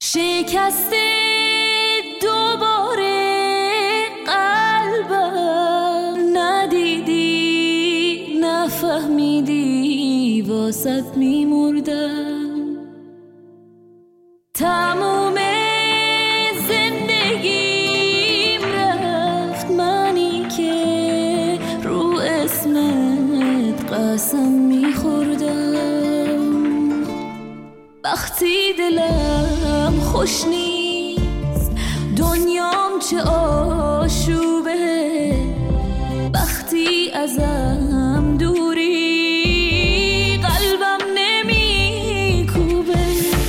شکسته دوباره قلبم، ندیدی نفهمیدی واسط میمردم. تموم زندگیم رفت، منی که رو اسمت قسم میخوردم. وقتی دلم خوش نیست دنیام چه آشوبه، وقتی ازم دوری قلبم نمیکوبه.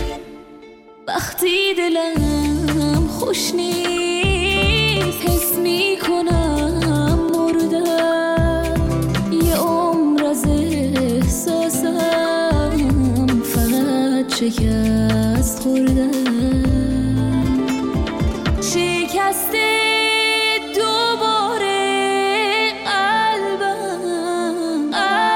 وقتی دلم خوش نیست حس میکنم مردم. یه عمر از احساسم فقط شکست خوردم. شکسته دوباره قلبم،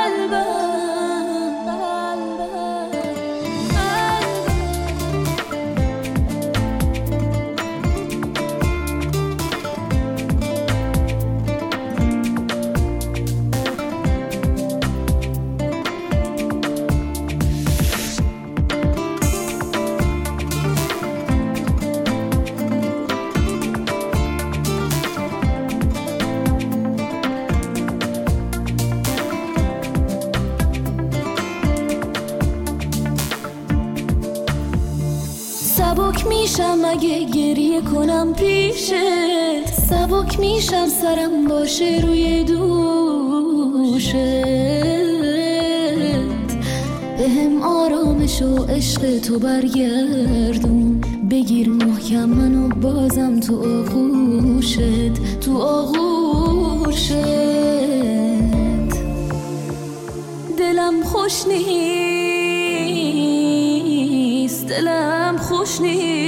سبک میشم اگه گریه کنم پیشت، سبک میشم سرم باشه روی دوشت. بهم آرامش و عشق تو برگردون، بگیر محکم منو بازم تو آغوشت، تو آغوشت. دلم خوش نیست، دلم خوش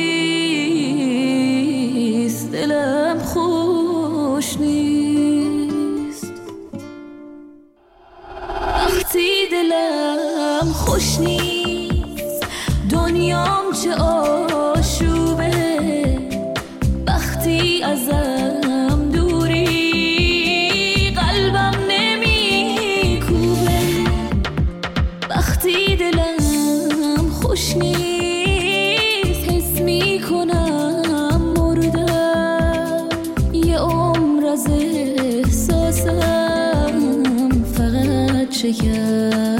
نیست، دلم خوش نیست. وقتی دلم خوش نیست دنیام چه آشوبه، وقتی ازم دوری قلبم نمیکوبه. وقتی دلم خوش نیست حس میکنم مردم. یه عمر از احساسم فقط شکست